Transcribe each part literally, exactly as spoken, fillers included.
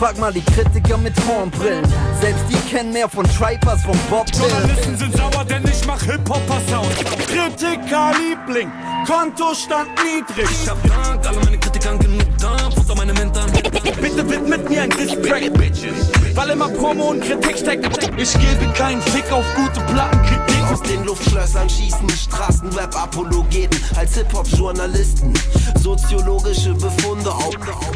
Frag mal die Kritiker mit Hornbrillen. Selbst die kennen mehr von Tribe als von Bob Dylan. Journalisten sind sauer, denn ich mach Hip-Hopper-Sound. Kritiker-Liebling, Kontostand niedrig. Ich hab Dank, alle meine Kritikern genug Dampf unter meine Mentern. Bitte widmet mir ein Diss-Track, Bitches. Weil immer Promo und Kritik steckt. Ich gebe keinen Fick auf gute Plattenkritik. Aus den Luftschlössern schießen Straßenrap-Apologeten als Hip-Hop-Journalisten. Soziologische Befunde auf.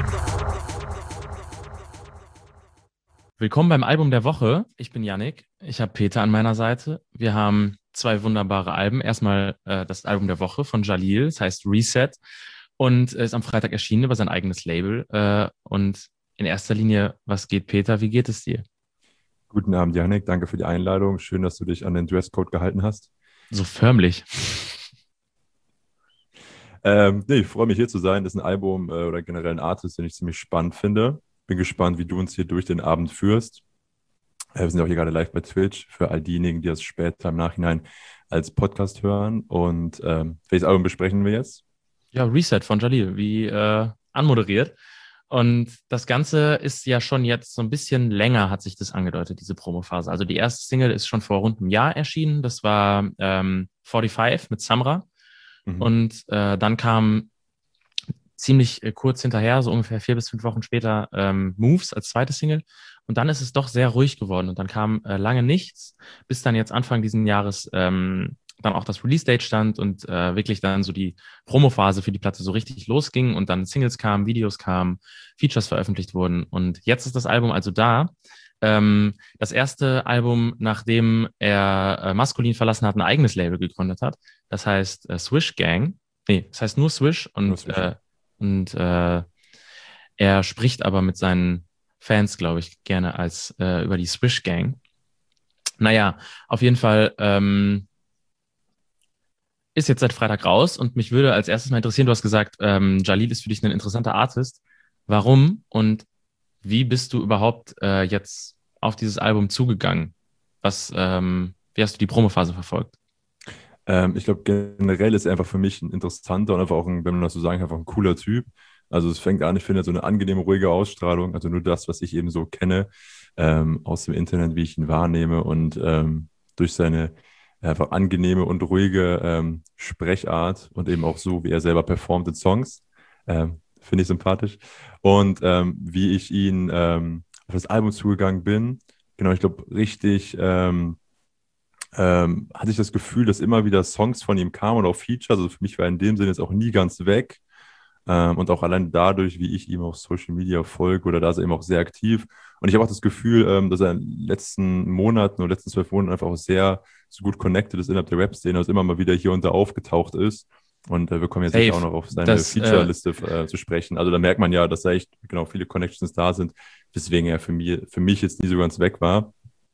Willkommen beim Album der Woche. Ich bin Yannick, ich habe Peter an meiner Seite. Wir haben zwei wunderbare Alben. Erstmal äh, das Album der Woche von Jalil, das heißt Reset und ist am Freitag erschienen über sein eigenes Label. Äh, und in erster Linie, was geht, Peter? Wie geht es dir? Guten Abend, Yannick. Danke für die Einladung. Schön, dass du dich an den Dresscode gehalten hast. So förmlich. Ähm, nee, ich freue mich, hier zu sein. Das ist ein Album äh, oder generell ein Artist, den ich ziemlich spannend finde. Bin gespannt, wie du uns hier durch den Abend führst. Äh, wir sind auch hier gerade live bei Twitch für all diejenigen, die das später im Nachhinein als Podcast hören. Und ähm, welches Album besprechen wir jetzt? Ja, Reset von Jalil, wie äh, anmoderiert. Und das Ganze ist ja schon jetzt so ein bisschen länger, hat sich das angedeutet, diese Promophase. Also die erste Single ist schon vor rund einem Jahr erschienen. Das war ähm, forty-five mit Samra. Mhm. Und äh, dann kam ziemlich äh, kurz hinterher, so ungefähr vier bis fünf Wochen später, ähm, Moves als zweite Single. Und dann ist es doch sehr ruhig geworden. Und dann kam äh, lange nichts, bis dann jetzt Anfang diesen Jahres ähm, dann auch das Release-Date stand und äh, wirklich dann so die Promophase für die Platte so richtig losging und dann Singles kamen, Videos kamen, Features veröffentlicht wurden. Und jetzt ist das Album also da. Ähm, das erste Album, nachdem er äh, Maskulin verlassen hat, ein eigenes Label gegründet hat. Das heißt äh, Swish Gang. Nee, das heißt nur Swish. Und, nur Swish. Äh, und äh, er spricht aber mit seinen Fans, glaube ich, gerne als äh, über die Swish Gang. Naja, auf jeden Fall ähm, ist jetzt seit Freitag raus und mich würde als erstes mal interessieren, du hast gesagt, ähm, Jalil ist für dich ein interessanter Artist. Warum und wie bist du überhaupt äh, jetzt auf dieses Album zugegangen? Was, ähm, wie hast du die Promophase verfolgt? Ähm, ich glaube, generell ist er einfach für mich ein interessanter und einfach auch, ein, wenn man das so sagen kann, einfach ein cooler Typ. Also es fängt an, ich finde, so eine angenehme, ruhige Ausstrahlung, also nur das, was ich eben so kenne, ähm, aus dem Internet, wie ich ihn wahrnehme und ähm, durch seine einfach angenehme und ruhige ähm, Sprechart und eben auch so, wie er selber performt in Songs, ähm, finde ich sympathisch. Und ähm, wie ich ihn ähm, auf das Album zugegangen bin, genau, ich glaube, richtig ähm, ähm, hatte ich das Gefühl, dass immer wieder Songs von ihm kamen und auch Features, also für mich war er in dem Sinne jetzt auch nie ganz weg. Ähm, und auch allein dadurch, wie ich ihm auf Social Media folge oder da ist er eben auch sehr aktiv. Und ich habe auch das Gefühl, ähm, dass er in den letzten Monaten oder letzten zwölf Monaten einfach auch sehr so gut connected ist innerhalb der Rap-Szene, also immer mal wieder hier und da aufgetaucht ist. Und äh, wir kommen jetzt Safe. sicher auch noch auf seine Das, Feature-Liste äh, zu sprechen. Also da merkt man ja, dass da echt genau viele Connections da sind, weswegen er für mich, für mich jetzt nie so ganz weg war.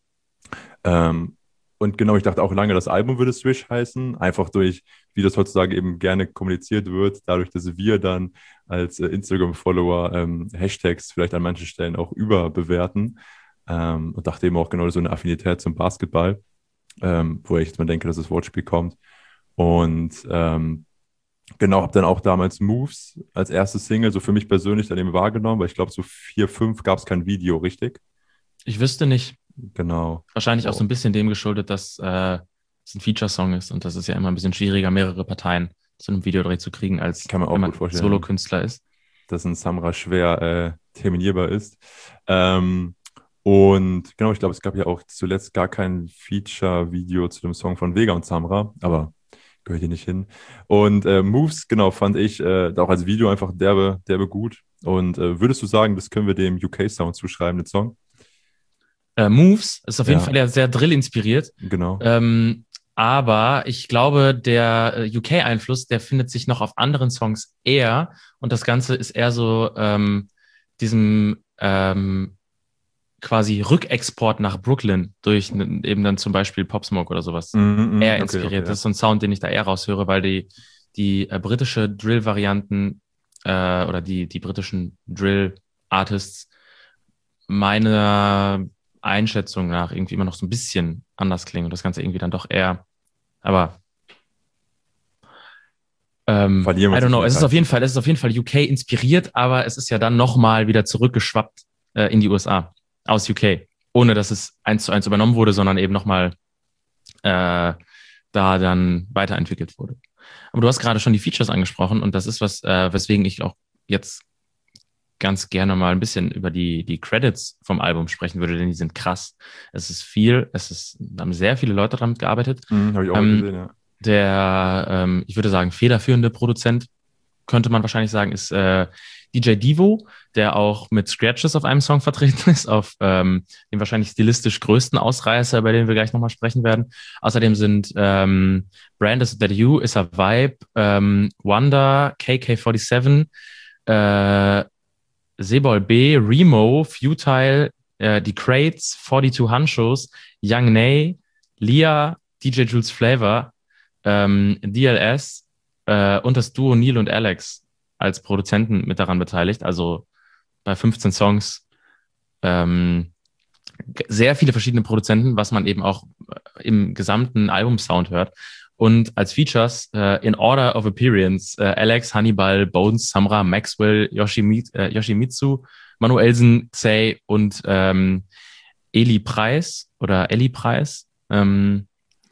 Ähm, Und genau, ich dachte auch lange, das Album würde Swish heißen, einfach durch, wie das heutzutage eben gerne kommuniziert wird, dadurch, dass wir dann als äh, Instagram-Follower ähm, Hashtags vielleicht an manchen Stellen auch überbewerten ähm, und dachte eben auch genau so eine Affinität zum Basketball, ähm, wo ich jetzt mal denke, dass das Wortspiel kommt. Und ähm, genau, habe dann auch damals Moves als erste Single so für mich persönlich dann eben wahrgenommen, weil ich glaube, so vier, fünf gab es kein Video, richtig? Ich wüsste nicht. Genau. Wahrscheinlich oh. auch so ein bisschen dem geschuldet, dass äh, es ein Feature-Song ist und das ist ja immer ein bisschen schwieriger, mehrere Parteien zu einem Videodreh zu kriegen, als Kann man auch wenn man gut vorstellen. Solo-Künstler ist. Dass ein Samra schwer äh, terminierbar ist. Ähm, und genau, ich glaube, es gab ja auch zuletzt gar kein Feature-Video zu dem Song von Vega und Samra, aber gehört hier nicht hin. Und äh, Moves, genau, fand ich äh, auch als Video einfach derbe, derbe gut. Und äh, würdest du sagen, das können wir dem U K-Sound zuschreiben, den Song? Äh, Moves ist auf jeden Ja. Fall ja sehr Drill-inspiriert. Genau. Ähm, aber ich glaube, der äh, U K-Einfluss, der findet sich noch auf anderen Songs eher. Und das Ganze ist eher so ähm, diesem ähm, quasi Rückexport nach Brooklyn durch n- eben dann zum Beispiel Pop Smoke oder sowas Mm, mm, eher okay, inspiriert. okay, Das ist so ein Sound, den ich da eher raushöre, weil die, die äh, britische Drill-Varianten äh, oder die, die britischen Drill-Artists meiner Einschätzung nach irgendwie immer noch so ein bisschen anders klingen und das Ganze irgendwie dann doch eher, aber ähm, I Verlieren wir don't know, sich es ist nicht auf jeden Fall, es ist auf jeden Fall U K inspiriert, aber es ist ja dann nochmal wieder zurückgeschwappt äh, in die U S A, aus U K, ohne dass es eins zu eins übernommen wurde, sondern eben nochmal äh, da dann weiterentwickelt wurde. Aber du hast gerade schon die Features angesprochen und das ist was, äh, weswegen ich auch jetzt ganz gerne mal ein bisschen über die, die Credits vom Album sprechen würde, denn die sind krass. Es ist viel, es ist, haben sehr viele Leute daran gearbeitet. Mhm, habe ich auch ähm, gesehen, ja. Der, ähm, ich würde sagen, federführende Produzent, könnte man wahrscheinlich sagen, ist äh, D J Devo, der auch mit Scratches auf einem Song vertreten ist, auf ähm, dem wahrscheinlich stilistisch größten Ausreißer, über den wir gleich nochmal sprechen werden. Außerdem sind ähm, Brand Is That You, Is a Vibe, ähm, Wonder, K K siebenundvierzig, äh, Sebol B, Remo, Futile, äh, die Crates, zweiundvierzig Hunchos, Young Nay, Lia, D J Jules Flavor, ähm, D L S äh, und das Duo Neil und Alex als Produzenten mit daran beteiligt. Also bei fünfzehn Songs ähm, sehr viele verschiedene Produzenten, was man eben auch im gesamten Albumsound hört. Und als Features äh, in Order of Appearance äh, Alex, Hannibal, Bones, Samra, Maxwell, Yoshimi, äh, Yoshimitsu, Manuelsen, Zay und ähm, Eli Preis oder Eli Preis. Ähm,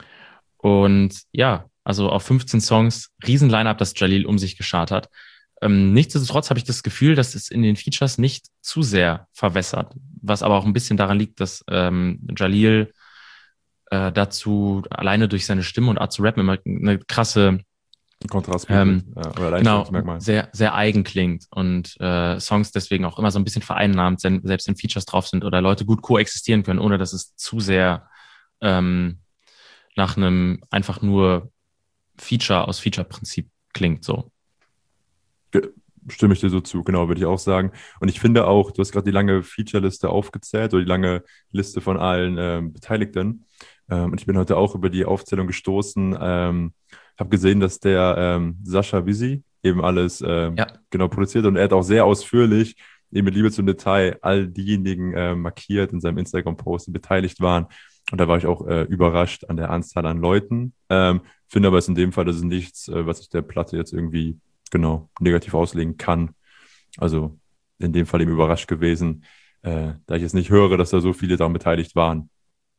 und ja, also auf fünfzehn Songs, riesen Line-Up, das Jalil um sich geschart hat. Ähm, nichtsdestotrotz habe ich das Gefühl, dass es in den Features nicht zu sehr verwässert, was aber auch ein bisschen daran liegt, dass ähm, Jalil äh, dazu alleine durch seine Stimme und Art zu rappen immer eine krasse Kontrast ähm, ja, oder genau, sehr, sehr eigen klingt und äh, Songs deswegen auch immer so ein bisschen vereinnahmt, selbst wenn Features drauf sind oder Leute gut koexistieren können, ohne dass es zu sehr ähm, nach einem einfach nur Feature aus Feature-Prinzip klingt so. Stimme ich dir so zu, genau, würde ich auch sagen. Und ich finde auch, du hast gerade die lange Feature-Liste aufgezählt oder die lange Liste von allen ähm, Beteiligten. Ähm, und ich bin heute auch über die Aufzählung gestoßen. Ähm, habe gesehen, dass der ähm, Sascha Visi eben alles ähm, ja. genau produziert und er hat auch sehr ausführlich, eben mit Liebe zum Detail, all diejenigen äh, markiert in seinem Instagram-Post, die beteiligt waren. Und da war ich auch äh, überrascht an der Anzahl an Leuten. Ähm, finde aber es in dem Fall, das ist nichts, äh, was ich der Platte jetzt irgendwie genau negativ auslegen kann. Also in dem Fall eben überrascht gewesen, äh, da ich jetzt nicht höre, dass da so viele daran beteiligt waren.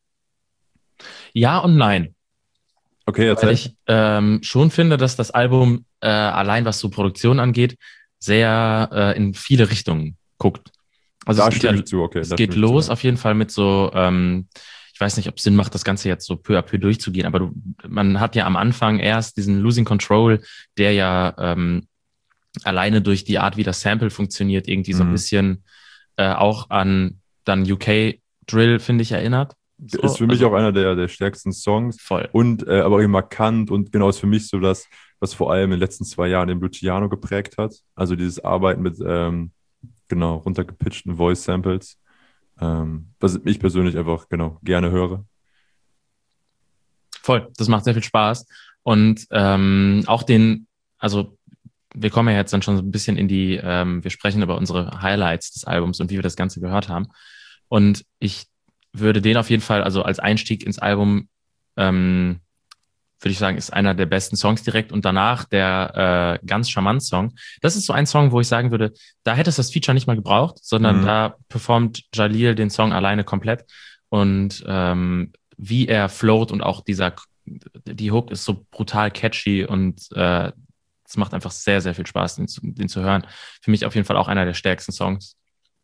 Ja und nein. Okay, erzähl. Weil ich ähm, schon finde, dass das Album äh, allein, was so Produktion angeht, sehr äh, in viele Richtungen guckt. Also da es geht, ja, zu, okay, es geht los zu, auf jeden Fall mit so, ähm, ich weiß nicht, ob es Sinn macht, das Ganze jetzt so peu à peu durchzugehen, aber du, man hat ja am Anfang erst diesen Losing Control, der ja ähm, alleine durch die Art, wie das Sample funktioniert, irgendwie so ein bisschen äh, auch an dann U K Drill, finde ich, erinnert. So, ist für mich also, auch einer der, der stärksten Songs. Voll. Und äh, aber auch eben markant und genau ist für mich so das, was vor allem in den letzten zwei Jahren den Luciano geprägt hat. Also dieses Arbeiten mit ähm, genau runtergepitchten Voice-Samples, ähm, was ich persönlich einfach genau gerne höre. Voll, das macht sehr viel Spaß. Und ähm, auch den, also wir kommen ja jetzt dann schon so ein bisschen in die, ähm, wir sprechen über unsere Highlights des Albums und wie wir das Ganze gehört haben. Und ich würde den auf jeden Fall, also als Einstieg ins Album, ähm, würde ich sagen, ist einer der besten Songs direkt. Und danach der äh, ganz charmant Song. Das ist so ein Song, wo ich sagen würde, da hätte es das Feature nicht mal gebraucht, sondern mhm. da performt Jalil den Song alleine komplett. Und ähm, wie er float und auch dieser, die Hook ist so brutal catchy und äh, es macht einfach sehr, sehr viel Spaß, den zu, den zu hören. Für mich auf jeden Fall auch einer der stärksten Songs.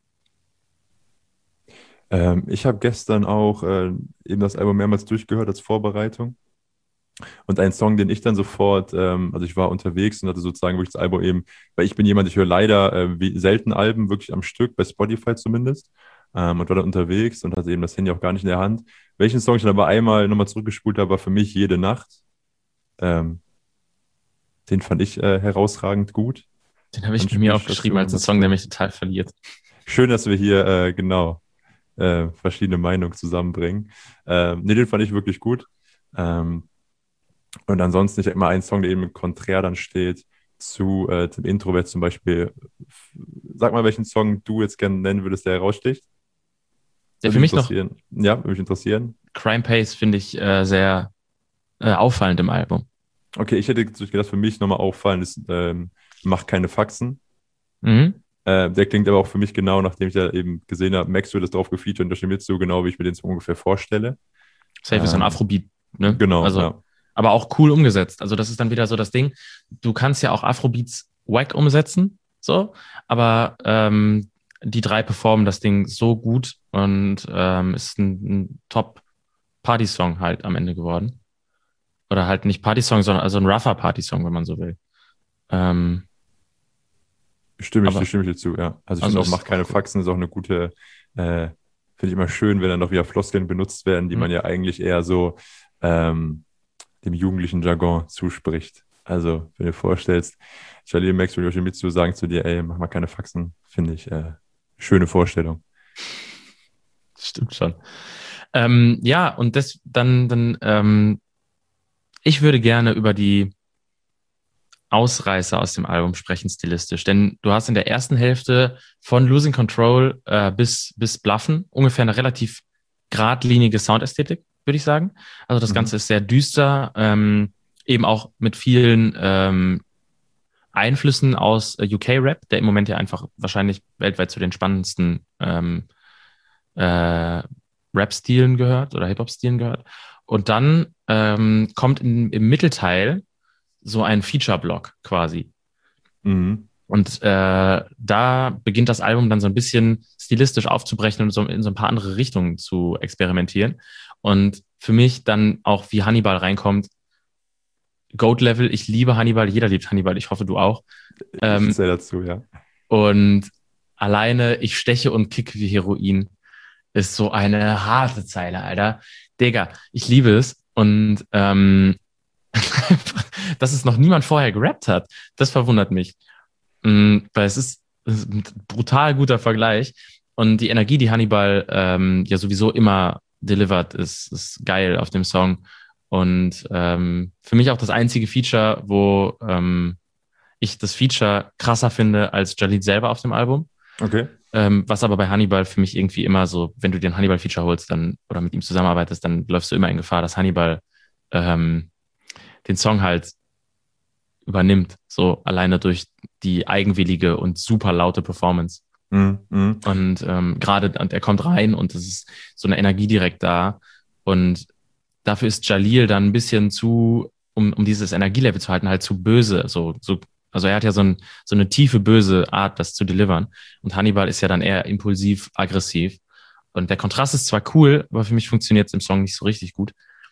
Ähm, ich habe gestern auch äh, eben das Album mehrmals durchgehört als Vorbereitung. Und ein Song, den ich dann sofort, ähm, also ich war unterwegs und hatte sozusagen wirklich das Album eben, weil ich bin jemand, ich höre leider äh, wie, selten Alben wirklich am Stück, bei Spotify zumindest. Ähm, und war dann unterwegs und hatte eben das Handy auch gar nicht in der Hand. Welchen Song ich dann aber einmal nochmal zurückgespult habe, war für mich Jede Nacht. Ähm, den fand ich äh, herausragend gut. Den habe ich bei mir aufgeschrieben als ein Song, der mich total verliert. Schön, dass wir hier, äh, genau, äh, verschiedene Meinungen zusammenbringen. Ähm, nee, den fand ich wirklich gut. Ähm, und ansonsten, ich habe immer einen Song, der eben im Konträr dann steht zu äh, dem Introvert zum Beispiel. Sag mal, welchen Song du jetzt gerne nennen würdest, der heraussticht. Der für mich noch... Ja, würde mich interessieren. Crime Pace finde ich äh, sehr äh, auffallend im Album. Okay, ich hätte gedacht, für mich nochmal auffallen ist, ähm, Mach keine Faxen. Mhm. Äh, der klingt aber auch für mich genau, nachdem ich da eben gesehen habe, Maxwell ist drauf gefeatured und Yoshimitsu, genau wie ich mir den so ungefähr vorstelle. Safe ist ein Ähm, Afrobeat, ne? Genau, Also, ja. aber auch cool umgesetzt. Also das ist dann wieder so das Ding. Du kannst ja auch Afrobeats wack umsetzen, so, aber ähm, die drei performen das Ding so gut und ähm, ist ein, ein Top-Party-Song halt am Ende geworden. Oder halt nicht Party-Song, sondern also ein rougher Party-Song, wenn man so will. Ähm, Stimme ich, aber, stimme ich dir zu, ja. Also ich also finde auch, ist mach keine auch cool. Faxen ist auch eine gute, äh, finde ich immer schön, wenn dann noch wieder Floskeln benutzt werden, die Mhm. man ja eigentlich eher so ähm, dem jugendlichen Jargon zuspricht. Also, wenn du dir vorstellst, Jalil, Max und Yoshimitsu sagen zu dir, ey, mach mal keine Faxen, finde ich äh, schöne Vorstellung. Stimmt schon. Ähm, ja, und das dann, dann ähm, ich würde gerne über die Ausreißer aus dem Album sprechen, stilistisch. Denn du hast in der ersten Hälfte von Losing Control äh, bis, bis Bluffen ungefähr eine relativ geradlinige Soundästhetik, würde ich sagen. Also das Mhm. Ganze ist sehr düster, ähm, eben auch mit vielen ähm, Einflüssen aus äh, U K-Rap, der im Moment ja einfach wahrscheinlich weltweit zu den spannendsten ähm, äh, Rap-Stilen gehört oder Hip-Hop-Stilen gehört. Und dann ähm, kommt in, im Mittelteil so ein Feature-Block quasi. Mhm. Und äh, da beginnt das Album dann so ein bisschen stilistisch aufzubrechen und so in so ein paar andere Richtungen zu experimentieren. Und für mich dann auch, wie Hannibal reinkommt, Goat-Level, ich liebe Hannibal, jeder liebt Hannibal, ich hoffe, du auch. Ich Ähm, zähle dazu, ja. und alleine, ich steche und kicke wie Heroin, ist so eine harte Zeile, Alter. Digga, ich liebe es. Und ähm, dass es noch niemand vorher gerappt hat, das verwundert mich. Mm, weil es ist, es ist ein brutal guter Vergleich. Und die Energie, die Hannibal ähm, ja sowieso immer delivert, ist, ist geil auf dem Song. Und ähm, für mich auch das einzige Feature, wo ähm, ich das Feature krasser finde als Jalid selber auf dem Album. Okay. Ähm, was aber bei Hannibal für mich irgendwie immer so, wenn du den Hannibal-Feature holst dann oder mit ihm zusammenarbeitest, dann läufst du immer in Gefahr, dass Hannibal ähm, den Song halt übernimmt, so alleine durch die eigenwillige und super laute Performance. Mhm. Mhm. Und ähm, gerade, und er kommt rein und es ist so eine Energie direkt da. Und dafür ist Jalil dann ein bisschen zu, um, um dieses Energielevel zu halten, halt zu böse. So, so, also er hat ja so, ein, so eine tiefe, böse Art, das zu delivern. Und Hannibal ist ja dann eher impulsiv, aggressiv. Und der Kontrast ist zwar cool, aber für mich funktioniert es im Song nicht so richtig gut.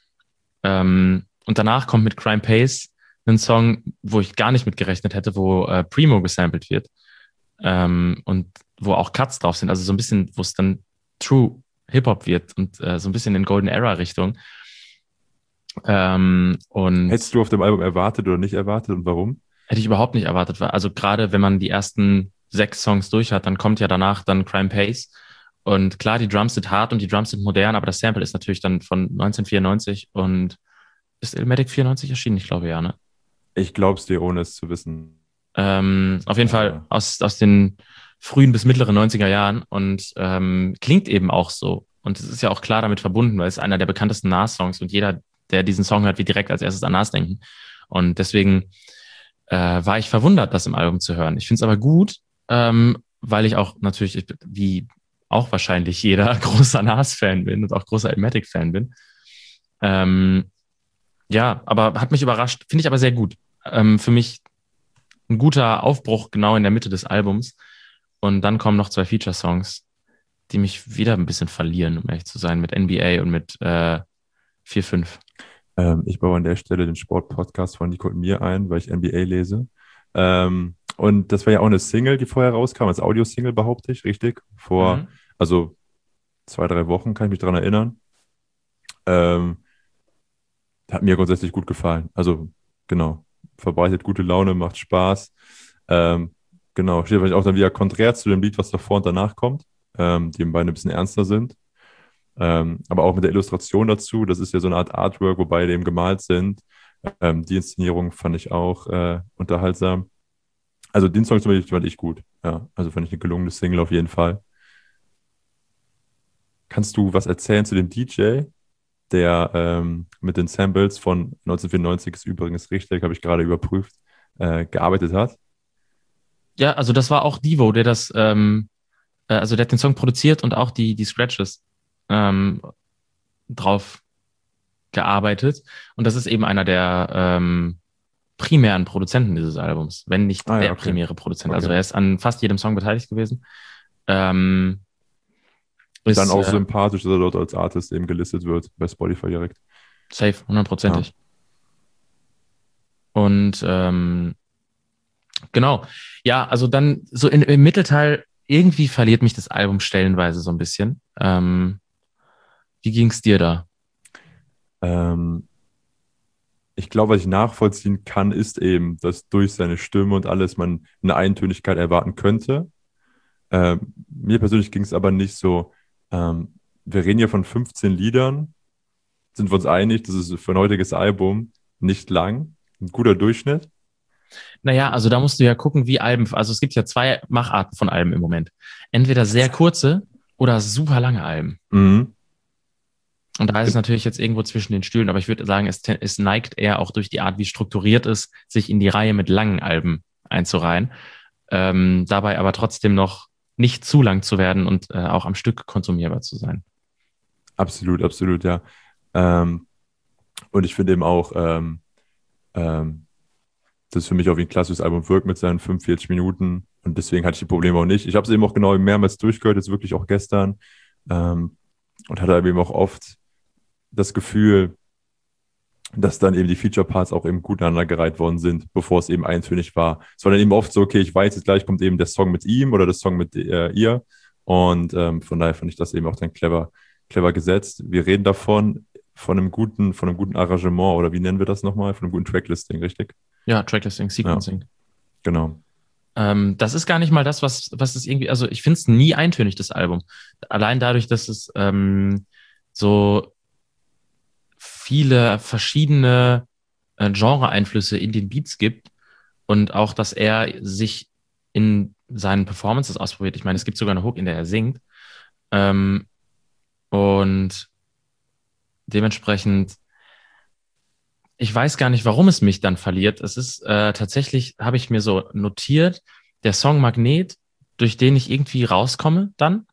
Ähm, und danach kommt mit Crime Pace ein Song, wo ich gar nicht mit gerechnet hätte, wo äh, Primo gesampelt wird. Ähm, und wo auch Cuts drauf sind. Also so ein bisschen, wo es dann True Hip-Hop wird und äh, so ein bisschen in Golden Era-Richtung. Ähm, und Hättest du auf dem Album erwartet oder nicht erwartet und warum? hätte ich überhaupt nicht erwartet. Also gerade wenn man die ersten sechs Songs durch hat, dann kommt ja danach dann Crime Pace. Und klar, die Drums sind hart und die Drums sind modern, aber das Sample ist natürlich dann von neunzehnhundertvierundneunzig und ist Illmatic vierundneunzig erschienen? Ich glaube ja, ne? Ich glaub's dir, ohne es zu wissen. Ähm, auf jeden Ja. Fall aus, aus den frühen bis mittleren neunziger Jahren und ähm, klingt eben auch so. Und es ist ja auch klar damit verbunden, weil es einer der bekanntesten Nas-Songs und jeder, der diesen Song hört, wird direkt als erstes an Nas denken. Und deswegen äh, war ich verwundert, das im Album zu hören. Ich finde es aber gut, ähm, weil ich auch natürlich, ich, wie auch wahrscheinlich jeder, großer Nas-Fan bin und auch großer Illmatic-Fan bin. Ähm, ja, aber hat mich überrascht. Finde ich aber sehr gut. Ähm, für mich ein guter Aufbruch genau in der Mitte des Albums. Und dann kommen noch zwei Feature-Songs, die mich wieder ein bisschen verlieren, um ehrlich zu sein, mit N B A und mit äh, vier fünf. Ähm, ich baue an der Stelle den Sport-Podcast von Nico und mir ein, weil ich N B A lese. Ähm, und das war ja auch eine Single, die vorher rauskam, als Audio-Single, behaupte ich, richtig? Vor, Mhm. also zwei, drei Wochen, kann ich mich daran erinnern. Ähm, hat mir grundsätzlich gut gefallen. Also, genau, verbreitet gute Laune, macht Spaß. Ähm, genau, steht vielleicht auch dann wieder konträr zu dem Lied, was davor und danach kommt, ähm, die beide ein bisschen ernster sind. Ähm, aber auch mit der Illustration dazu, das ist ja so eine Art Artwork, wo beide eben gemalt sind. Ähm, die Inszenierung fand ich auch äh, unterhaltsam. Also den Song zum Beispiel fand ich gut. Ja, also fand ich eine gelungene Single auf jeden Fall. Kannst du was erzählen zu dem D J, der ähm, mit den Samples von neunzehnhundertvierundneunzig, ist übrigens richtig, habe ich gerade überprüft, äh, gearbeitet hat? Ja, also das war auch Devo, der das, ähm, äh, also der hat den Song produziert und auch die, die Scratches ähm, drauf gearbeitet. Und das ist eben einer der ähm, primären Produzenten dieses Albums, wenn nicht Ah, ja, der okay. primäre Produzent. Okay. Also er ist an fast jedem Song beteiligt gewesen. Ähm, ist, Dann auch äh, sympathisch, dass er dort als Artist eben gelistet wird, bei Spotify direkt. safe, hundertprozentig. Ja. Und ähm, genau. Ja, also dann so in, im Mittelteil, irgendwie verliert mich das Album stellenweise so ein bisschen. Ähm, wie ging's dir da? Ähm, ich glaube, was ich nachvollziehen kann, ist eben, dass durch seine Stimme und alles man eine Eintönigkeit erwarten könnte. Ähm, mir persönlich ging es aber nicht so. Ähm, wir reden hier von fünfzehn Liedern. Sind wir uns einig, das ist für ein heutiges Album nicht lang. Ein guter Durchschnitt. Naja, also da musst du ja gucken, wie Alben, also es gibt ja zwei Macharten von Alben im Moment. Entweder sehr kurze oder super lange Alben. Mhm. Und da ist es natürlich jetzt irgendwo zwischen den Stühlen, aber ich würde sagen, es, es neigt eher auch durch die Art, wie es strukturiert ist, sich in die Reihe mit langen Alben einzureihen. Ähm, dabei aber trotzdem noch nicht zu lang zu werden und äh, auch am Stück konsumierbar zu sein. Absolut, absolut, ja. Ähm, und ich finde eben auch, ähm, ähm, das für mich auch wie ein klassisches Album wirkt mit seinen fünfundvierzig Minuten und deswegen hatte ich die Probleme auch nicht. Ich habe es eben auch genau mehrmals durchgehört, jetzt wirklich auch gestern ähm, und hatte eben auch oft das Gefühl, dass dann eben die Feature-Parts auch eben gut aneinandergereiht worden sind, bevor es eben eintönig war. Es war dann eben oft so, okay, ich weiß, jetzt gleich kommt eben der Song mit ihm oder der Song mit äh, ihr und ähm, von daher fand ich das eben auch dann clever, clever gesetzt. Wir reden davon, von einem guten, von einem guten Arrangement oder wie nennen wir das nochmal? Von einem guten Tracklisting, richtig? Ja, Tracklisting, Sequencing. Ja, genau. Ähm, das ist gar nicht mal das, was, was es irgendwie, also ich finde es nie eintönig, das Album. Allein dadurch, dass es ähm, so viele verschiedene äh, Genre-Einflüsse in den Beats gibt und auch, dass er sich in seinen Performances ausprobiert. Ich meine, es gibt sogar eine Hook, in der er singt. Ähm, und dementsprechend, ich weiß gar nicht, warum es mich dann verliert. Es ist äh, tatsächlich, habe ich mir so notiert, der Song Magnet, durch den ich irgendwie rauskomme dann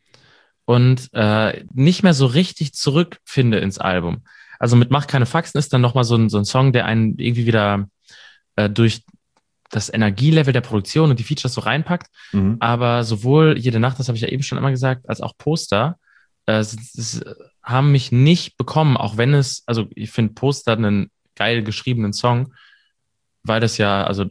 und äh, nicht mehr so richtig zurückfinde ins Album. Also mit Mach keine Faxen ist dann nochmal so ein, so ein Song, der einen irgendwie wieder äh, durch das Energielevel der Produktion und die Features so reinpackt. Mhm. Aber sowohl Jede Nacht, das habe ich ja eben schon immer gesagt, als auch Poster äh, s- s- haben mich nicht bekommen, auch wenn es, also ich finde Poster einen geil geschriebenen Song, weil das ja, also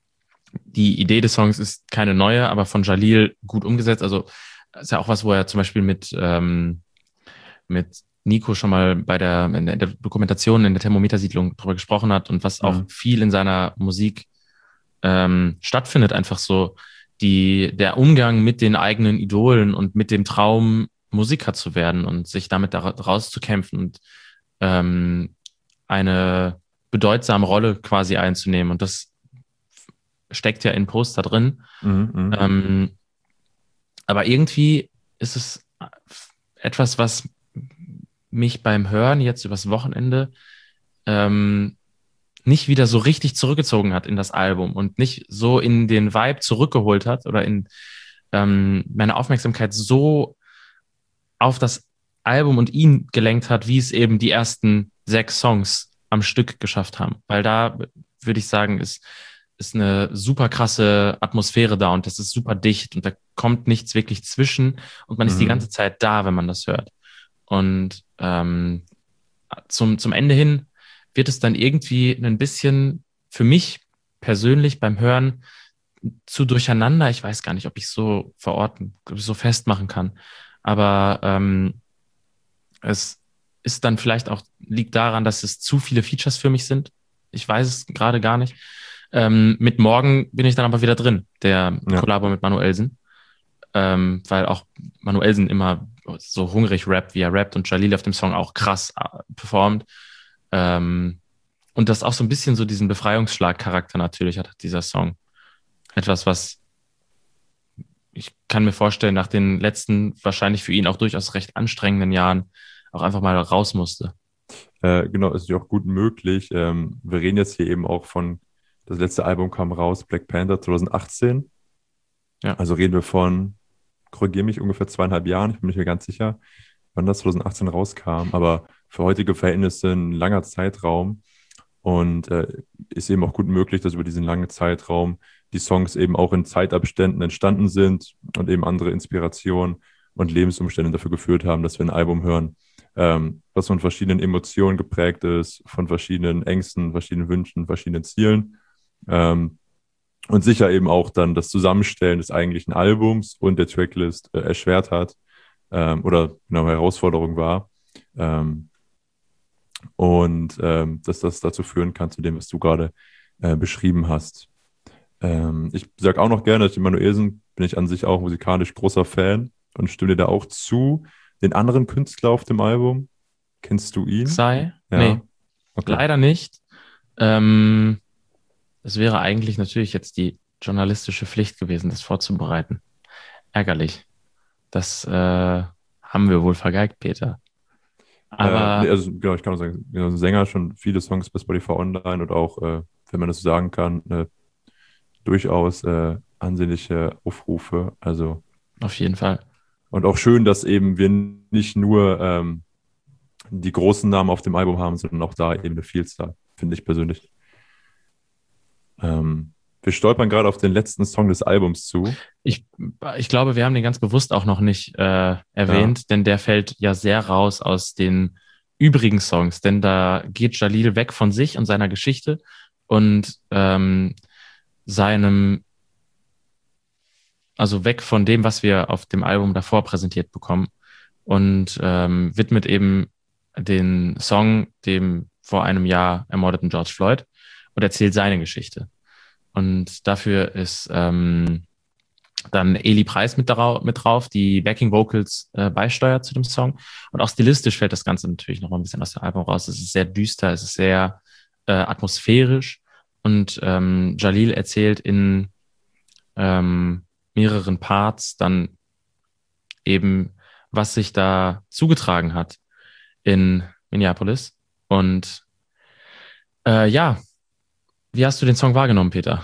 die Idee des Songs ist keine neue, aber von Jalil gut umgesetzt. Also ist ja auch was, wo er zum Beispiel mit, ähm, mit Nico schon mal bei der, in der Dokumentation in der Thermometersiedlung drüber gesprochen hat und was auch Mhm. viel in seiner Musik ähm, stattfindet, einfach so die, der Umgang mit den eigenen Idolen und mit dem Traum, Musiker zu werden und sich damit da rauszukämpfen und ähm, eine bedeutsame Rolle quasi einzunehmen. Und das steckt ja in Poster drin. Mhm. Mhm. Ähm, aber irgendwie ist es etwas, was mich beim Hören jetzt übers Wochenende ähm, nicht wieder so richtig zurückgezogen hat in das Album und nicht so in den Vibe zurückgeholt hat oder in ähm, meine Aufmerksamkeit so auf das Album und ihn gelenkt hat, wie es eben die ersten sechs Songs am Stück geschafft haben. Weil da würde ich sagen, ist, ist eine super krasse Atmosphäre da und das ist super dicht und da kommt nichts wirklich zwischen und man ist die Mhm. ganze Zeit da, wenn man das hört. Und ähm, zum, zum Ende hin wird es dann irgendwie ein bisschen für mich persönlich beim Hören zu durcheinander. Ich weiß gar nicht, ob ich so verorten, ob ich so festmachen kann. Aber ähm, es ist dann vielleicht auch, liegt daran, dass es zu viele Features für mich sind. Ich weiß es gerade gar nicht. Ähm, mit Morgen bin ich dann aber wieder drin, der Ja. Kollabo mit Manuelsen. Ähm, weil auch Manuelsen immer so hungrig rappt, wie er rappt und Jalil auf dem Song auch krass äh, performt. Ähm, und das auch so ein bisschen so diesen Befreiungsschlag-Charakter natürlich hat, dieser Song. Etwas, was ich kann mir vorstellen, nach den letzten, wahrscheinlich für ihn auch durchaus recht anstrengenden Jahren auch einfach mal raus musste. Äh, genau, ist ja auch gut möglich. Ähm, wir reden jetzt hier eben auch von, das letzte Album kam raus, Black Panther zwanzig achtzehn. Ja. Also reden wir von, korrigiere mich, ungefähr zweieinhalb Jahren, ich bin nicht mehr ganz sicher, wann das zwanzig achtzehn rauskam, aber für heutige Verhältnisse ein langer Zeitraum und äh, ist eben auch gut möglich, dass über diesen langen Zeitraum die Songs eben auch in Zeitabständen entstanden sind und eben andere Inspirationen und Lebensumstände dafür geführt haben, dass wir ein Album hören, ähm, was von verschiedenen Emotionen geprägt ist, von verschiedenen Ängsten, verschiedenen Wünschen, verschiedenen Zielen. Ähm, und sicher eben auch dann das Zusammenstellen des eigentlichen Albums und der Tracklist äh, erschwert hat ähm, oder genau Herausforderung war. Ähm, und ähm, dass das dazu führen kann, zu dem, was du gerade äh, beschrieben hast. Ähm, ich sage auch noch gerne, dass Manuelsen bin ich an sich auch musikalisch großer Fan und stimme dir da auch zu. Den anderen Künstler auf dem Album, kennst du ihn? Psy? Ja. Nee, Okay. leider nicht. Ähm, es wäre eigentlich natürlich jetzt die journalistische Pflicht gewesen, das vorzubereiten. Ärgerlich. Das äh, haben wir wohl vergeigt, Peter. Aber Äh, nee, also genau, ich kann auch sagen, genau, ein Sänger, schon viele Songs bei Spotify Online und auch, äh, wenn man das so sagen kann, äh, durchaus äh, ansehnliche Aufrufe. Also auf jeden Fall. und auch schön, dass eben wir nicht nur ähm, die großen Namen auf dem Album haben, sondern auch da eben eine Vielzahl, finde ich persönlich. Ähm, wir stolpern gerade auf den letzten Song des Albums zu. Ich, ich glaube, wir haben den ganz bewusst auch noch nicht äh, erwähnt, Ja. denn der fällt ja sehr raus aus den übrigen Songs, denn da geht Jalil weg von sich und seiner Geschichte und ähm, seinem, also weg von dem, was wir auf dem Album davor präsentiert bekommen und ähm, widmet eben den Song dem vor einem Jahr ermordeten George Floyd und erzählt seine Geschichte. Und dafür ist ähm, dann Eli Preis mit, drau- mit drauf, die Backing Vocals äh, beisteuert zu dem Song. Und auch stilistisch fällt das Ganze natürlich noch mal ein bisschen aus dem Album raus. Es ist sehr düster, es ist sehr äh, atmosphärisch. Und ähm, Jalil erzählt in ähm, mehreren Parts dann eben, was sich da zugetragen hat in Minneapolis. Und äh, ja, wie hast du den Song wahrgenommen, Peter?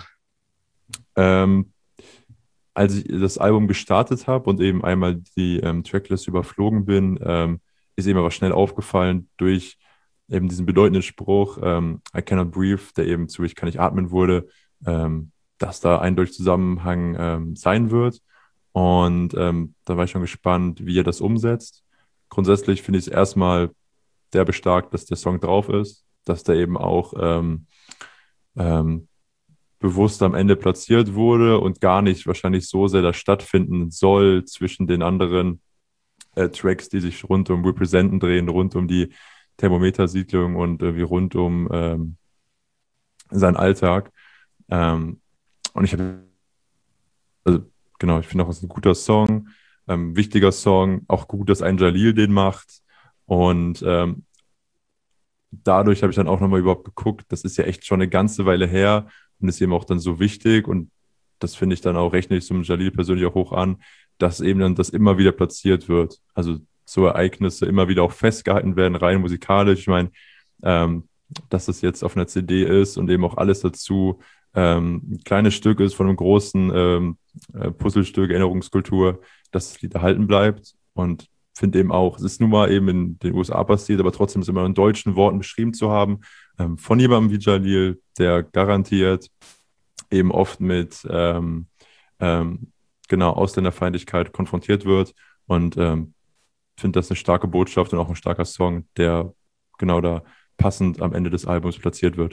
Ähm, als ich das Album gestartet habe und eben einmal die ähm, Tracklist überflogen bin, ähm, ist eben aber schnell aufgefallen durch eben diesen bedeutenden Spruch, ähm, I cannot breathe, der eben zu Ich kann nicht atmen wurde, ähm, dass da eindeutig Zusammenhang ähm, sein wird. Und ähm, da war ich schon gespannt, wie er das umsetzt. Grundsätzlich finde ich es erstmal derbe stark, dass der Song drauf ist, dass der eben auch ähm, ähm, bewusst am Ende platziert wurde und gar nicht wahrscheinlich so sehr das stattfinden soll zwischen den anderen äh, Tracks, die sich rund um Representen drehen, rund um die Thermometersiedlung und äh, wie rund um ähm, seinen Alltag. Ähm, und ich habe, also genau, ich finde auch, es ist ein guter Song, ähm, wichtiger Song, auch gut, dass ein Jalil den macht. Und ähm, dadurch habe ich dann auch nochmal überhaupt geguckt, das ist ja echt schon eine ganze Weile her und ist eben auch dann so wichtig und das finde ich dann auch, rechne ich zum Jalil persönlich auch hoch an, dass eben dann das immer wieder platziert wird. Also so Ereignisse immer wieder auch festgehalten werden, rein musikalisch. Ich meine, ähm, dass das jetzt auf einer C D ist und eben auch alles dazu ähm, ein kleines Stück ist von einem großen ähm, äh, Puzzlestück, Erinnerungskultur, dass das Lied erhalten bleibt und finde eben auch, es ist nun mal eben in den U S A passiert, aber trotzdem ist immer in deutschen Worten beschrieben zu haben, ähm, von jemandem wie Jalil, der garantiert eben oft mit ähm, ähm, genau Ausländerfeindlichkeit konfrontiert wird und ähm, finde das eine starke Botschaft und auch ein starker Song, der genau da passend am Ende des Albums platziert wird.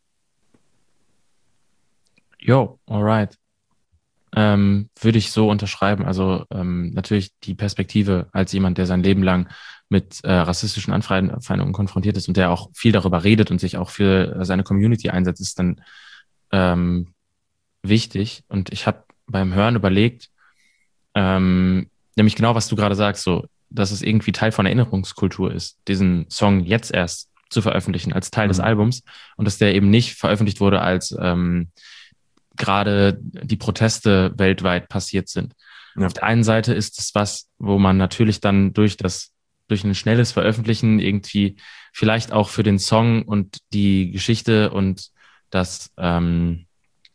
Jo, alright. Ähm, würde ich so unterschreiben. Also ähm, natürlich die Perspektive als jemand, der sein Leben lang mit äh, rassistischen Anfeindungen konfrontiert ist und der auch viel darüber redet und sich auch für seine Community einsetzt, ist dann ähm, wichtig. Und ich habe beim Hören überlegt, ähm, nämlich genau, was du gerade sagst, so, dass es irgendwie Teil von Erinnerungskultur ist, diesen Song jetzt erst zu veröffentlichen als Teil Mhm. des Albums und dass der eben nicht veröffentlicht wurde, als ähm, gerade die Proteste weltweit passiert sind. Ja. Auf der einen Seite ist es was, wo man natürlich dann durch das, durch ein schnelles Veröffentlichen irgendwie vielleicht auch für den Song und die Geschichte und das, ähm,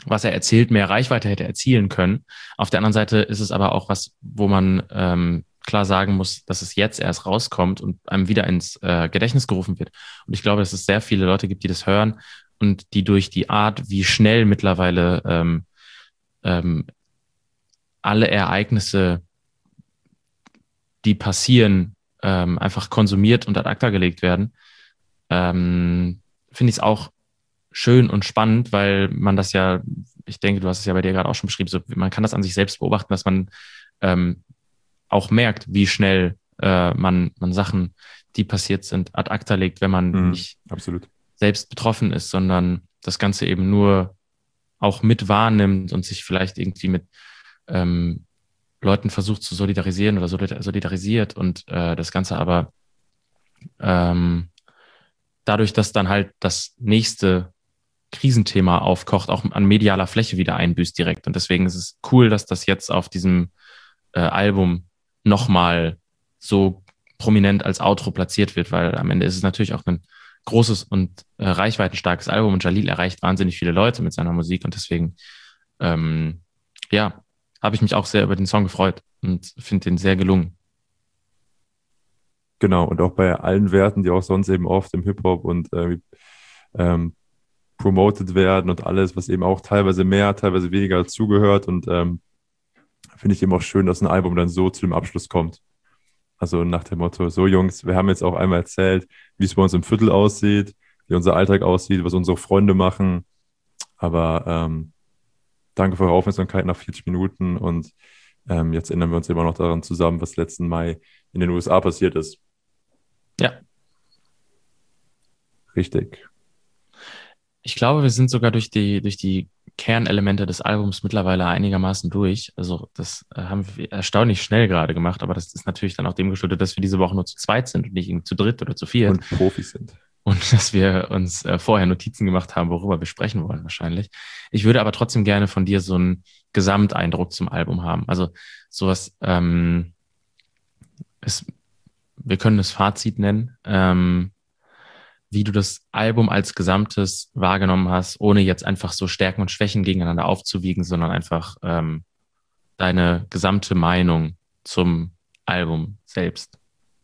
was er erzählt, mehr Reichweite hätte erzielen können. Auf der anderen Seite ist es aber auch was, wo man ähm, klar sagen muss, dass es jetzt erst rauskommt und einem wieder ins äh, Gedächtnis gerufen wird. Und ich glaube, dass es sehr viele Leute gibt, die das hören und die durch die Art, wie schnell mittlerweile ähm, ähm, alle Ereignisse, die passieren, ähm, einfach konsumiert und ad acta gelegt werden, ähm, finde ich es auch schön und spannend, weil man das ja, ich denke, du hast es ja bei dir gerade auch schon beschrieben, so, man kann das an sich selbst beobachten, dass man ähm, auch merkt, wie schnell äh, man, man Sachen, die passiert sind, ad acta legt, wenn man Mhm, nicht absolut. selbst betroffen ist, sondern das Ganze eben nur auch mit wahrnimmt und sich vielleicht irgendwie mit ähm, Leuten versucht zu solidarisieren oder solidarisiert und äh, das Ganze aber ähm, dadurch, dass dann halt das nächste Krisenthema aufkocht, auch an medialer Fläche wieder einbüßt direkt. Und deswegen ist es cool, dass das jetzt auf diesem äh, Album nochmal so prominent als Outro platziert wird, weil am Ende ist es natürlich auch ein großes und äh, reichweitenstarkes Album und Jalil erreicht wahnsinnig viele Leute mit seiner Musik und deswegen, ähm, ja, habe ich mich auch sehr über den Song gefreut und finde den sehr gelungen. Genau, und auch bei allen Werten, die auch sonst eben oft im Hip-Hop und äh, ähm, promoted werden und alles, was eben auch teilweise mehr, teilweise weniger dazugehört. Und ähm, finde ich eben auch schön, dass ein Album dann so zu dem Abschluss kommt. Also nach dem Motto, so Jungs, wir haben jetzt auch einmal erzählt, wie es bei uns im Viertel aussieht, wie unser Alltag aussieht, was unsere Freunde machen. Aber ähm, danke für eure Aufmerksamkeit nach vierzig Minuten und ähm, jetzt erinnern wir uns immer noch daran zusammen, was letzten Mai in den U S A passiert ist. Ja. Richtig. Ich glaube, wir sind sogar durch die, durch die Kernelemente des Albums mittlerweile einigermaßen durch. Also das äh, haben wir erstaunlich schnell gerade gemacht, aber das ist natürlich dann auch dem geschuldet, dass wir diese Woche nur zu zweit sind und nicht irgendwie zu dritt oder zu viert. Und Profis sind. Und dass wir uns äh, vorher Notizen gemacht haben, worüber wir sprechen wollen wahrscheinlich. Ich würde aber trotzdem gerne von dir so einen Gesamteindruck zum Album haben. Also sowas, ähm, es, wir können es Fazit nennen, ähm, wie du das Album als Gesamtes wahrgenommen hast, ohne jetzt einfach so Stärken und Schwächen gegeneinander aufzuwiegen, sondern einfach ähm, deine gesamte Meinung zum Album selbst.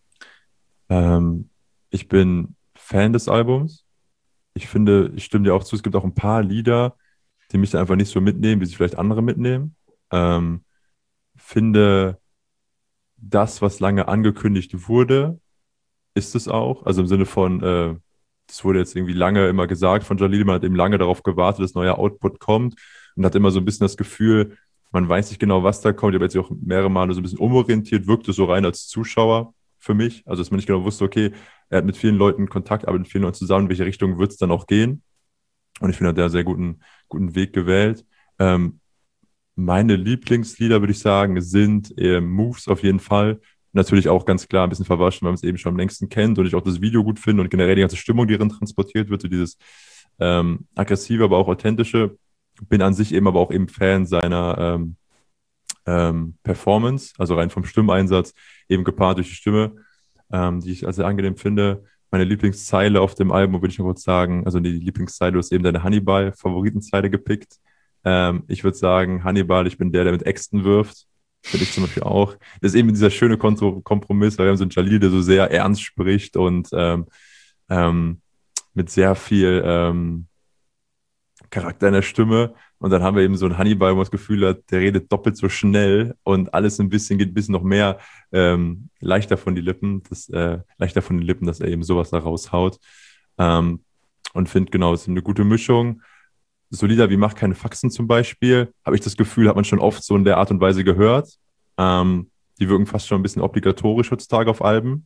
Ähm, ich bin Fan des Albums. Ich finde, ich stimme dir auch zu, es gibt auch ein paar Lieder, die mich da einfach nicht so mitnehmen, wie sie vielleicht andere mitnehmen. Ähm, finde, das, was lange angekündigt wurde, ist es auch. Also im Sinne von, äh, das wurde jetzt irgendwie lange immer gesagt von Jalil, man hat eben lange darauf gewartet, dass neuer Output kommt und hat immer so ein bisschen das Gefühl, man weiß nicht genau, was da kommt. Ich habe jetzt auch mehrere Male so ein bisschen umorientiert, wirkte so rein als Zuschauer für mich. Also dass man nicht genau wusste, okay, er hat mit vielen Leuten Kontakt, arbeitet mit vielen Leuten zusammen, in welche Richtung wird es dann auch gehen. Und ich finde, er hat da einen sehr guten, guten Weg gewählt. Ähm, meine Lieblingslieder, würde ich sagen, sind äh, Moves auf jeden Fall. Natürlich auch ganz klar ein bisschen verwaschen, weil man es eben schon am längsten kennt und ich auch das Video gut finde und generell die ganze Stimmung, die darin transportiert wird, so dieses ähm, aggressive, aber auch authentische. Bin an sich eben aber auch eben Fan seiner ähm, ähm, Performance, also rein vom Stimmeinsatz, eben gepaart durch die Stimme, ähm, die ich als sehr angenehm finde. Meine Lieblingszeile auf dem Album, würde ich noch kurz sagen, also die Lieblingszeile, du hast eben deine Hannibal-Favoritenzeile gepickt. Ähm, ich würde sagen, Hannibal, ich bin der, der mit Äxten wirft. Finde ich zum Beispiel auch. Das ist eben dieser schöne Kontro- Kompromiss, weil wir haben so einen Jalil, der so sehr ernst spricht und ähm, ähm, mit sehr viel ähm, Charakter in der Stimme. Und dann haben wir eben so einen Hannibal, wo man das Gefühl hat, der redet doppelt so schnell und alles ein bisschen, geht ein bisschen noch mehr ähm, leichter von die Lippen, das, äh, leichter von den Lippen, dass er eben sowas da raushaut. Ähm, und finde genau, es ist eine gute Mischung. So Lieder wie Mach keine Faxen zum Beispiel, habe ich das Gefühl, hat man schon oft so in der Art und Weise gehört. Ähm, die wirken fast schon ein bisschen obligatorisch heutzutage auf Alben.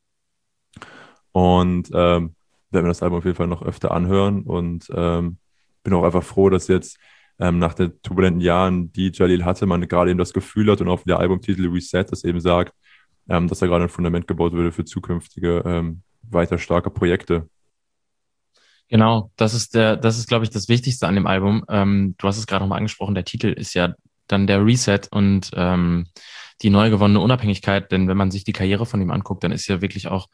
Und ähm, werden wir das Album auf jeden Fall noch öfter anhören und ähm, bin auch einfach froh, dass jetzt ähm, nach den turbulenten Jahren, die Jalil hatte, man gerade eben das Gefühl hat und auch der Albumtitel Reset das eben sagt, ähm, dass da gerade ein Fundament gebaut würde für zukünftige ähm, weiter starke Projekte. Genau, das ist der, das ist, glaube ich, das Wichtigste an dem Album. Ähm, du hast es gerade nochmal angesprochen, der Titel ist ja dann der Reset und ähm, die neu gewonnene Unabhängigkeit, denn wenn man sich die Karriere von ihm anguckt, dann ist ja wirklich auch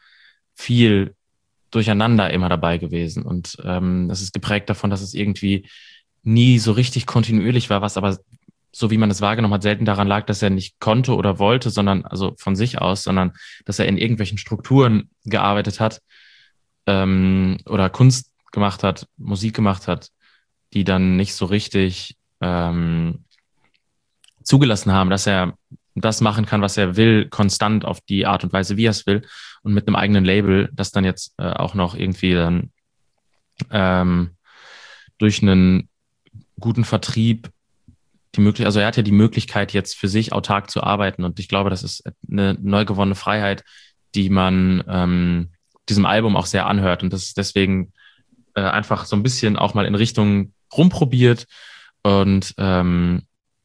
viel Durcheinander immer dabei gewesen und ähm, das ist geprägt davon, dass es irgendwie nie so richtig kontinuierlich war, was aber, so wie man es wahrgenommen hat, selten daran lag, dass er nicht konnte oder wollte, sondern also von sich aus, sondern dass er in irgendwelchen Strukturen gearbeitet hat ähm, oder Kunst gemacht hat, Musik gemacht hat, die dann nicht so richtig ähm, zugelassen haben, dass er das machen kann, was er will, konstant auf die Art und Weise, wie er es will, und mit einem eigenen Label, das dann jetzt äh, auch noch irgendwie dann ähm, durch einen guten Vertrieb die Möglichkeit, also er hat ja die Möglichkeit, jetzt für sich autark zu arbeiten, und ich glaube, das ist eine neu gewonnene Freiheit, die man ähm, diesem Album auch sehr anhört, und das ist deswegen äh, einfach so ein bisschen auch mal in Richtung rumprobiert und ähm,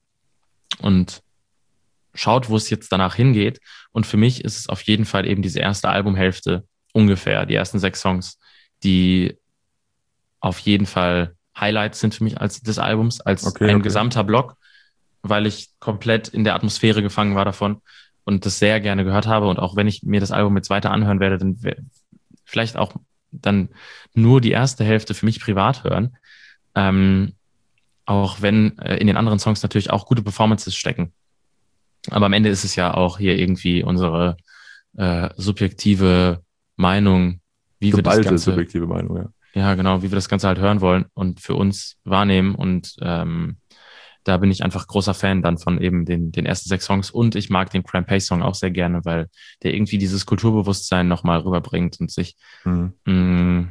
und schaut, wo es jetzt danach hingeht. Und für mich ist es auf jeden Fall eben diese erste Albumhälfte ungefähr, die ersten sechs Songs, die auf jeden Fall Highlights sind für mich als des Albums, als Okay, ein okay. gesamter Block, weil ich komplett in der Atmosphäre gefangen war davon und das sehr gerne gehört habe. Und auch wenn ich mir das Album jetzt weiter anhören werde, dann we- vielleicht auch dann nur die erste Hälfte für mich privat hören. Ähm, auch wenn äh, in den anderen Songs natürlich auch gute Performances stecken. Aber am Ende ist es ja auch hier irgendwie unsere äh, subjektive Meinung, wie wir das Geballte Ganze, subjektive Meinung, ja. ja genau, wie wir das Ganze halt hören wollen und für uns wahrnehmen. Und ähm, da bin ich einfach großer Fan dann von eben den, den ersten sechs Songs. Und ich mag den Crampay-Song auch sehr gerne, weil der irgendwie dieses Kulturbewusstsein nochmal rüberbringt und sich Mhm. mh,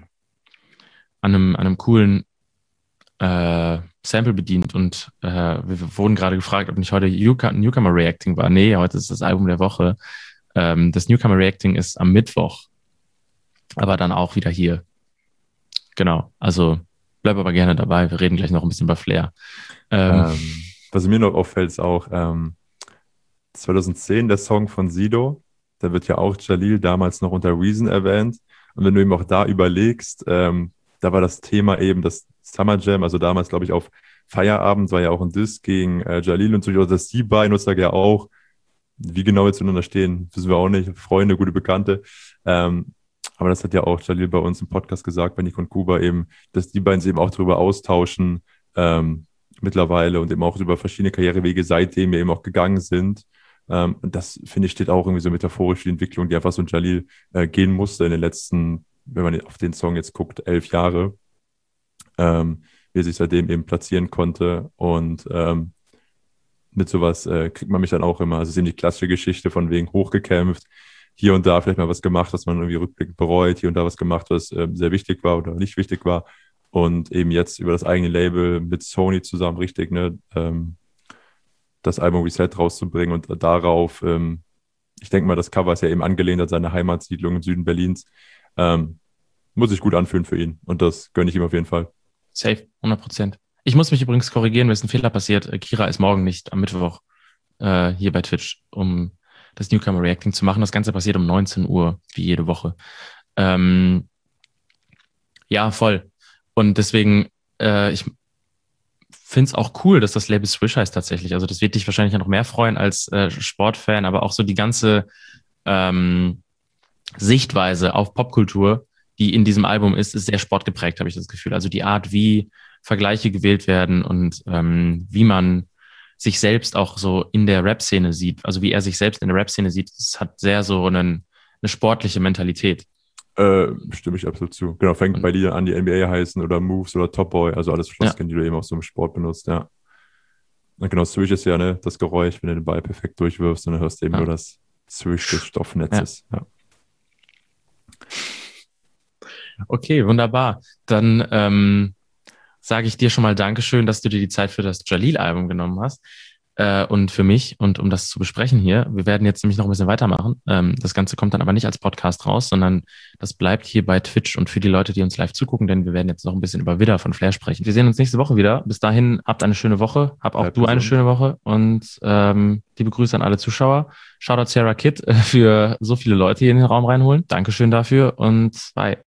an einem, an einem coolen äh, Sample bedient. Und äh, wir wurden gerade gefragt, ob nicht heute Newcomer, Newcomer Reacting war. Nee, heute ist das Album der Woche. Ähm, das Newcomer Reacting ist am Mittwoch, aber dann auch wieder hier. Genau, also bleib aber gerne dabei. Wir reden gleich noch ein bisschen über Flair. Ähm, Ähm, was mir noch auffällt, ist auch ähm, zwanzig zehn der Song von Sido. Da wird ja auch Jalil damals noch unter Reason erwähnt. Und wenn du eben auch da überlegst, ähm, da war das Thema eben das Summer Jam, also damals, glaube ich, auf Feierabend war ja auch ein Diss gegen äh, Jalil und so, dass die beiden, und sage ja auch, wie genau jetzt zueinander stehen, wissen wir auch nicht. Freunde, gute Bekannte. Ähm, aber das hat ja auch Jalil bei uns im Podcast gesagt, bei Nico und Kuba eben, dass die beiden sich eben auch darüber austauschen ähm, mittlerweile und eben auch über verschiedene Karrierewege seitdem eben auch gegangen sind. Ähm, und das, finde ich, steht auch irgendwie so metaphorisch für die Entwicklung, die einfach so ein Jalil äh, gehen musste in den letzten, wenn man auf den Song jetzt guckt, elf Jahre. Ähm, wie er sich seitdem eben platzieren konnte. Und ähm, mit sowas äh, kriegt man mich dann auch immer. Also es ist eben die klassische Geschichte von wegen hochgekämpft, hier und da vielleicht mal was gemacht, was man irgendwie rückblickend bereut, hier und da was gemacht, was äh, sehr wichtig war oder nicht wichtig war. Und eben jetzt über das eigene Label mit Sony zusammen richtig, ne, ähm, das Album Reset rauszubringen und darauf, ähm, ich denke mal, das Cover ist ja eben angelehnt an seine Heimatsiedlung im Süden Berlins. Ähm, muss sich gut anfühlen für ihn. Und das gönne ich ihm auf jeden Fall. Safe, hundert Prozent. Ich muss mich übrigens korrigieren, mir ist ein Fehler passiert. Kira ist morgen nicht am Mittwoch äh, hier bei Twitch, um das Newcomer Reacting zu machen. Das Ganze passiert um neunzehn Uhr, wie jede Woche. Ähm, ja, voll. Und deswegen, äh, ich finde es auch cool, dass das Label Swish heißt tatsächlich. Also das wird dich wahrscheinlich noch mehr freuen als äh, Sportfan, aber auch so die ganze ähm, Sichtweise auf Popkultur, die in diesem Album ist, ist sehr sportgeprägt, habe ich das Gefühl. Also die Art, wie Vergleiche gewählt werden und ähm, wie man sich selbst auch so in der Rap-Szene sieht, also wie er sich selbst in der Rap-Szene sieht, das hat sehr so einen, eine sportliche Mentalität. Äh, stimme ich absolut zu. Genau, fängt Und- bei dir an, die N B A heißen oder Moves oder Top Boy, also alles Floskeln, die du eben auch so im Sport benutzt, ja. Und genau, Swish ist ja, ne, das Geräusch, wenn du den Ball perfekt durchwirfst und dann hörst du eben Ja. nur das Swish des Stoffnetzes. Ja. Okay, wunderbar. Dann ähm, sage ich dir schon mal Dankeschön, dass du dir die Zeit für das Jalil-Album genommen hast äh, und für mich und um das zu besprechen hier. Wir werden jetzt nämlich noch ein bisschen weitermachen. Ähm, das Ganze kommt dann aber nicht als Podcast raus, sondern das bleibt hier bei Twitch und für die Leute, die uns live zugucken, denn wir werden jetzt noch ein bisschen über Widder von Flair sprechen. Wir sehen uns nächste Woche wieder. Bis dahin, habt eine schöne Woche. Hab auch Bleibt du eine gesund. schöne Woche und ähm, liebe Grüße an alle Zuschauer. Shoutout Sarah Kidd äh, für so viele Leute hier in den Raum reinholen. Dankeschön dafür und bye.